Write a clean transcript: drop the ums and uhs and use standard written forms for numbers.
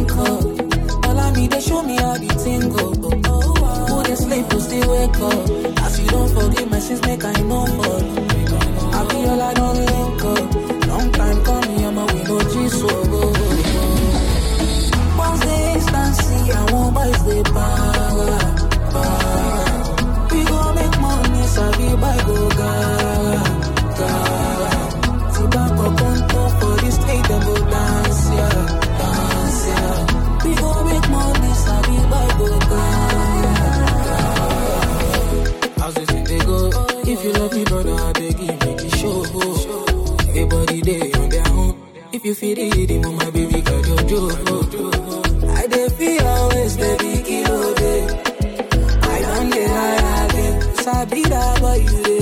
wake up. All I need, they show me how the thing go. Who they sleep, who still wake up. As you don't forgive my sins, make I know for. I be all I don't link up. Long time coming, I'm a window, Jesus, so go. Once they instancy, I won't buy the power. We gon' make money, sabi buy go gara. Tibako conto for this state, them go dance, yeah, dance, yeah. We gon' make money, sabi buy go gara. How's this thing they go? If you love me, brother, I beg you, make it show. Everybody there on their own. If you feel it, my baby got your joke. I dey feel always, baby, kilo day. I don't get high again. Sabi that boy you dey